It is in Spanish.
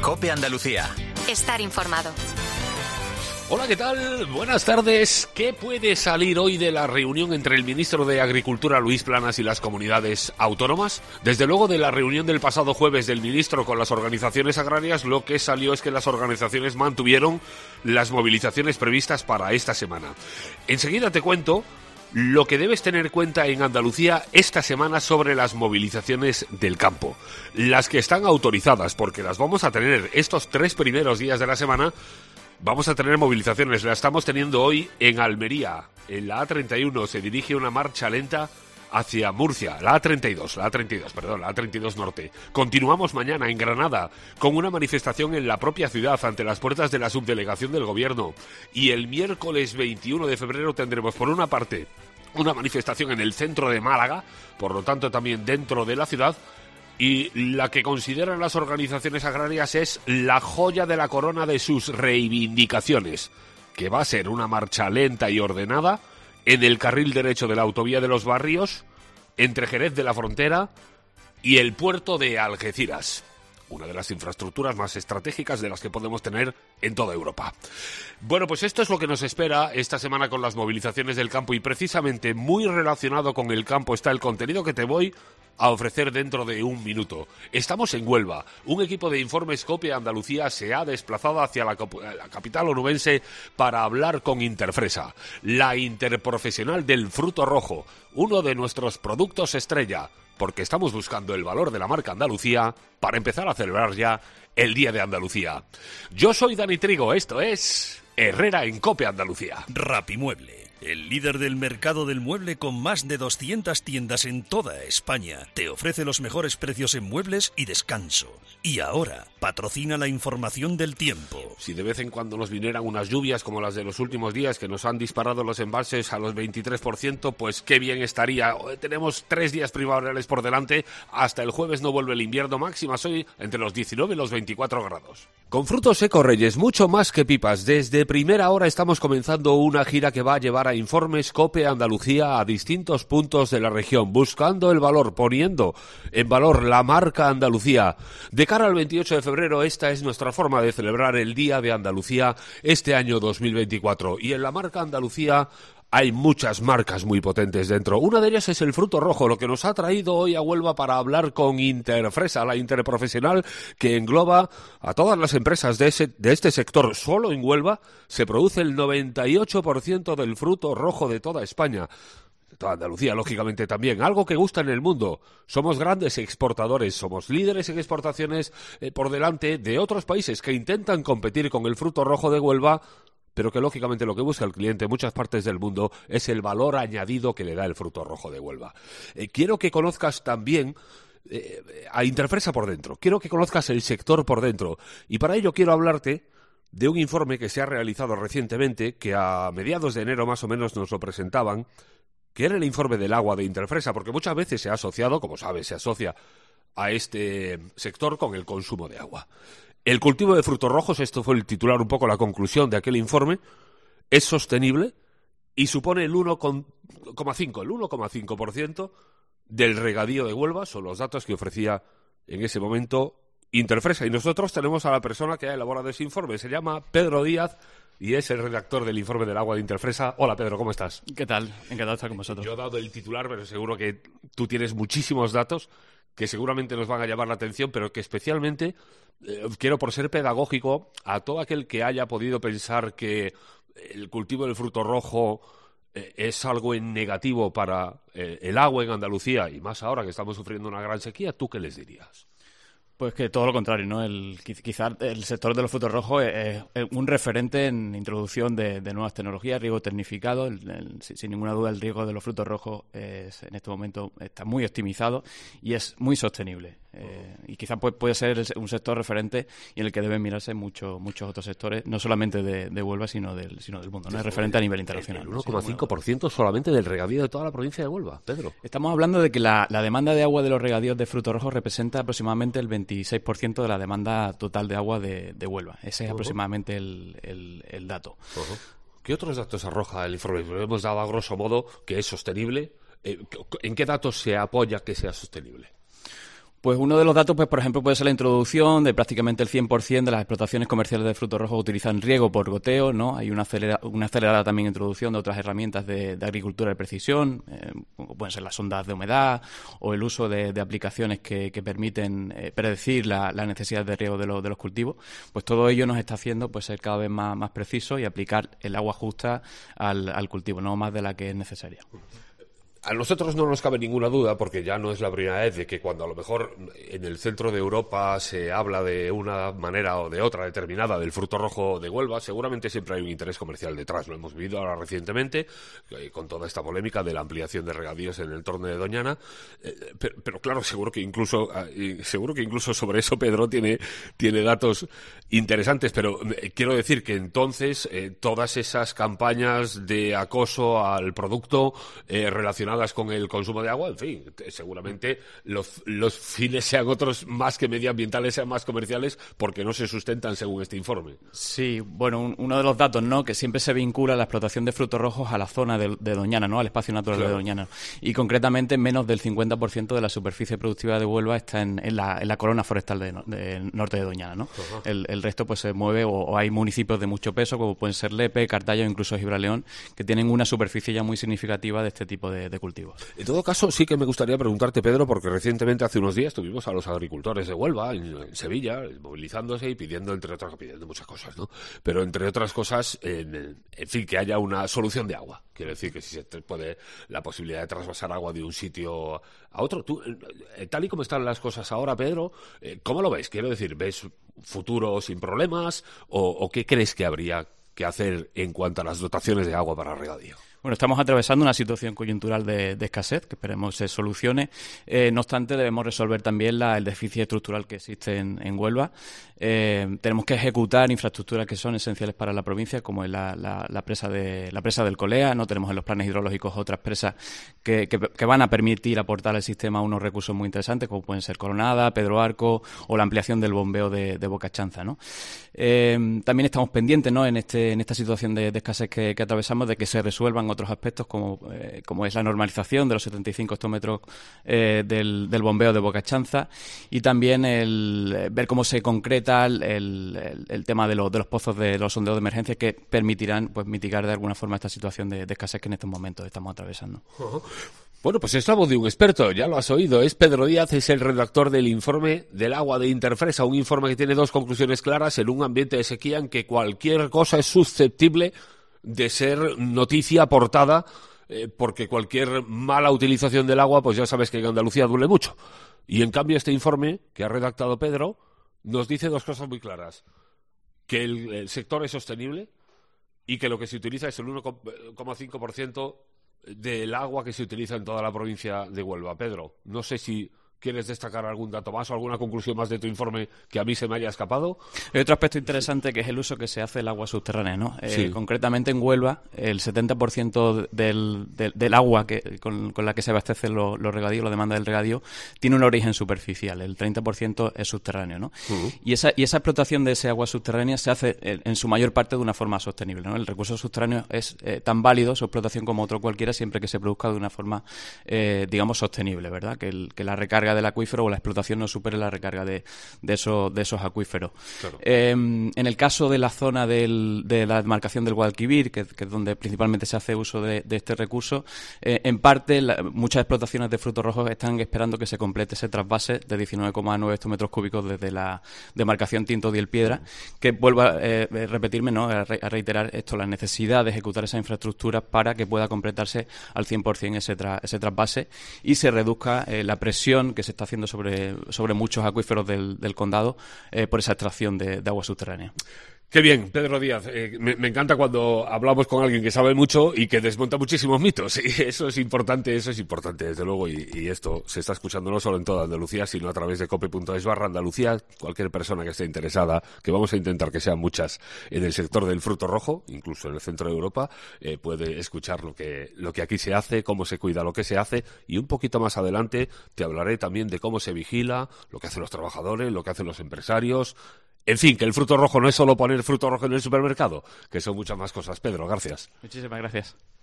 COPE Andalucía. Estar informado. Hola, ¿qué tal? Buenas tardes. ¿Qué puede salir hoy de la reunión entre el ministro de Agricultura, Luis Planas, y las comunidades autónomas? Desde luego, de la reunión del pasado jueves del ministro con las organizaciones agrarias, lo que salió es que las organizaciones mantuvieron las movilizaciones previstas para esta semana. Enseguida te cuento lo que debes tener en cuenta en Andalucía esta semana sobre las movilizaciones del campo. Las que están autorizadas, porque las vamos a tener estos 3 primeros días de la semana. Vamos a tener movilizaciones, la estamos teniendo hoy en Almería. En la A31 se dirige una marcha lenta hacia Murcia, la A32 Norte. Continuamos mañana en Granada con una manifestación en la propia ciudad ante las puertas de la subdelegación del Gobierno. Y el miércoles 21 de febrero tendremos, por una parte, una manifestación en el centro de Málaga, por lo tanto también dentro de la ciudad. Y la que consideran las organizaciones agrarias es la joya de la corona de sus reivindicaciones, que va a ser una marcha lenta y ordenada en el carril derecho de la autovía de los Barrios, entre Jerez de la Frontera y el puerto de Algeciras, una de las infraestructuras más estratégicas de las que podemos tener en toda Europa. Bueno, pues esto es lo que nos espera esta semana con las movilizaciones del campo, y precisamente muy relacionado con el campo está el contenido que te voy a ofrecer dentro de un minuto. Estamos en Huelva. Un equipo de Informes COPE Andalucía se ha desplazado hacia la capital onubense para hablar con Interfresa, la interprofesional del fruto rojo, uno de nuestros productos estrella, porque estamos buscando el valor de la marca Andalucía para empezar a celebrar ya el Día de Andalucía. Yo soy Dani Trigo, esto es Herrera en COPE Andalucía. Rapimueble, el líder del mercado del mueble con más de 200 tiendas en toda España, te ofrece los mejores precios en muebles y descanso. Y ahora, patrocina la información del tiempo. Si de vez en cuando nos vinieran unas lluvias como las de los últimos días que nos han disparado los embalses a los 23%, pues qué bien estaría. Tenemos 3 días primaverales por delante. Hasta el jueves no vuelve el invierno. Máximas hoy entre los 19 y los 24 grados. Con Frutos Seco Reyes, mucho más que pipas. Desde primera hora estamos comenzando una gira que va a llevar a Informes COPE Andalucía a distintos puntos de la región, buscando el valor, poniendo en valor la marca Andalucía. De cara al 28 de febrero, esta es nuestra forma de celebrar el Día de Andalucía este año 2024. Y en la marca Andalucía hay muchas marcas muy potentes dentro. Una de ellas es el fruto rojo, lo que nos ha traído hoy a Huelva para hablar con Interfresa, la interprofesional que engloba a todas las empresas de este sector. Solo en Huelva se produce el 98% del fruto rojo de toda España. De toda Andalucía, lógicamente, también. Algo que gusta en el mundo. Somos grandes exportadores, somos líderes en exportaciones por delante de otros países que intentan competir con el fruto rojo de Huelva, pero que lógicamente lo que busca el cliente en muchas partes del mundo es el valor añadido que le da el fruto rojo de Huelva. Quiero que conozcas también a Interfresa por dentro, quiero que conozcas el sector por dentro, y para ello quiero hablarte de un informe que se ha realizado recientemente, que a mediados de enero más o menos nos lo presentaban, que era el informe del agua de Interfresa, porque muchas veces se ha asociado, como sabes, se asocia a este sector con el consumo de agua. El cultivo de frutos rojos, esto fue el titular, un poco la conclusión de aquel informe, es sostenible y supone el 1,5% del regadío de Huelva. Son los datos que ofrecía en ese momento Interfresa. Y nosotros tenemos a la persona que ha elaborado ese informe. Se llama Pedro Díaz y es el redactor del informe del agua de Interfresa. Hola, Pedro, ¿cómo estás? ¿Qué tal? Encantado de estar con vosotros. Yo he dado el titular, pero seguro que tú tienes muchísimos datos que seguramente nos van a llamar la atención, pero que especialmente quiero, por ser pedagógico, a todo aquel que haya podido pensar que el cultivo del fruto rojo es algo en negativo para el agua en Andalucía, y más ahora que estamos sufriendo una gran sequía, ¿tú qué les dirías? Pues que todo lo contrario, ¿no? Quizás el sector de los frutos rojos es un referente en introducción de nuevas tecnologías, riego tecnificado. Sin ninguna duda, el riego de los frutos rojos en este momento está muy optimizado y es muy sostenible. Y quizás puede ser un sector referente y en el que deben mirarse muchos otros sectores, no solamente de Huelva, sino del mundo, ¿no? Es referente a nivel internacional. El 1,5% solamente del regadío de toda la provincia de Huelva, Pedro. Estamos hablando de que la demanda de agua de los regadíos de frutos rojos representa aproximadamente el 26% de la demanda total de agua de Huelva. Ese es aproximadamente el dato. ¿Qué otros datos arroja el informe? Hemos dado a grosso modo que es sostenible. ¿En qué datos se apoya que sea sostenible? Pues uno de los datos, pues por ejemplo, puede ser la introducción de prácticamente el 100% de las explotaciones comerciales de frutos rojos utilizan riego por goteo, ¿no? Hay una acelerada también introducción de otras herramientas de agricultura de precisión, como pueden ser las sondas de humedad o el uso de aplicaciones que permiten predecir la necesidad de riego de los cultivos. Pues todo ello nos está haciendo pues ser cada vez más preciso y aplicar el agua justa al cultivo, no más de la que es necesaria. A nosotros no nos cabe ninguna duda, porque ya no es la primera vez de que cuando a lo mejor en el centro de Europa se habla de una manera o de otra determinada del fruto rojo de Huelva, seguramente siempre hay un interés comercial detrás. Lo hemos vivido ahora recientemente con toda esta polémica de la ampliación de regadíos en el entorno de Doñana. Pero claro, seguro que incluso sobre eso Pedro tiene datos interesantes. Pero quiero decir que entonces todas esas campañas de acoso al producto relacionadas con el consumo de agua, en fin, seguramente los fines sean otros más que medioambientales, sean más comerciales, porque no se sustentan según este informe. Sí, bueno, uno de los datos, ¿no?, que siempre se vincula la explotación de frutos rojos a la zona de Doñana, ¿no?, al espacio natural de Doñana. Y concretamente menos del 50% de la superficie productiva de Huelva está en la corona forestal del norte de Doñana, ¿no? Uh-huh. El resto pues se mueve o hay municipios de mucho peso, como pueden ser Lepe, Cartaya o incluso Gibraleón, que tienen una superficie ya muy significativa de este tipo de cultivos. En todo caso, sí que me gustaría preguntarte, Pedro, porque recientemente, hace unos días, tuvimos a los agricultores de Huelva, en Sevilla, movilizándose y pidiendo muchas cosas, ¿no? Pero entre otras cosas, en fin, que haya una solución de agua. Quiero decir que si se puede, la posibilidad de trasvasar agua de un sitio a otro. Tú, tal y como están las cosas ahora, Pedro, ¿cómo lo ves? Quiero decir, ¿ves futuro sin problemas o qué crees que habría que hacer en cuanto a las dotaciones de agua para regadío? Bueno, estamos atravesando una situación coyuntural de escasez, que esperemos se solucione. No obstante, debemos resolver también el déficit estructural que existe en Huelva. Tenemos que ejecutar infraestructuras que son esenciales para la provincia, como es la presa del Colea. No tenemos en los planes hidrológicos otras presas que van a permitir aportar al sistema unos recursos muy interesantes, como pueden ser Coronada, Pedro Arco o la ampliación del bombeo de Boca Chanza, ¿no? También estamos pendientes, ¿no?, en esta situación de escasez que atravesamos, de que se resuelvan otros aspectos como es la normalización de los 75 hectómetros del bombeo de Boca Chanza, y también el ver cómo se concreta el tema de los pozos de los sondeos de emergencia, que permitirán pues mitigar de alguna forma esta situación de escasez que en estos momentos estamos atravesando. Uh-huh. Bueno, pues es la voz de un experto, ya lo has oído, es Pedro Díaz, es el redactor del informe del agua de Interfresa, un informe que tiene dos conclusiones claras en un ambiente de sequía en que cualquier cosa es susceptible de ser noticia portada, porque cualquier mala utilización del agua, pues ya sabes que en Andalucía duele mucho. Y en cambio este informe que ha redactado Pedro nos dice dos cosas muy claras: que el sector es sostenible y que lo que se utiliza es el 1,5% del agua que se utiliza en toda la provincia de Huelva. Pedro, no sé si ¿quieres destacar algún dato más o alguna conclusión más de tu informe que a mí se me haya escapado? Hay otro aspecto interesante, que es el uso que se hace del agua subterránea, ¿no? Sí. Concretamente en Huelva, el 70% del agua con la que se abastecen los regadíos, la demanda del regadío, tiene un origen superficial. El 30% es subterráneo, ¿no? Uh-huh. Y esa explotación de ese agua subterránea se hace en su mayor parte de una forma sostenible, ¿no? El recurso subterráneo es tan válido, su explotación, como otro cualquiera, siempre que se produzca de una forma, digamos, sostenible, ¿verdad? Que la recarga del acuífero o la explotación no supere la recarga de esos acuíferos. Claro. En el caso de la zona de la demarcación del Guadalquivir, que es donde principalmente se hace uso de este recurso, en parte muchas explotaciones de frutos rojos están esperando que se complete ese trasvase de 19,9 hectómetros cúbicos desde la demarcación Tinto Diel Piedra, que vuelvo a repetirme, ¿no?, a reiterar esto, la necesidad de ejecutar esa infraestructura para que pueda completarse al 100% ese trasvase y se reduzca la presión que se está haciendo sobre muchos acuíferos del condado por esa extracción de agua subterránea. Qué bien, Pedro Díaz. Me encanta cuando hablamos con alguien que sabe mucho y que desmonta muchísimos mitos. Y eso es importante, desde luego. Y esto se está escuchando no solo en toda Andalucía, sino a través de cope.es/Andalucía. Cualquier persona que esté interesada, que vamos a intentar que sean muchas en el sector del fruto rojo, incluso en el centro de Europa, puede escuchar lo que aquí se hace, cómo se cuida lo que se hace. Y un poquito más adelante te hablaré también de cómo se vigila, lo que hacen los trabajadores, lo que hacen los empresarios. En fin, que el fruto rojo no es solo poner fruto rojo en el supermercado, que son muchas más cosas. Pedro, gracias. Muchísimas gracias.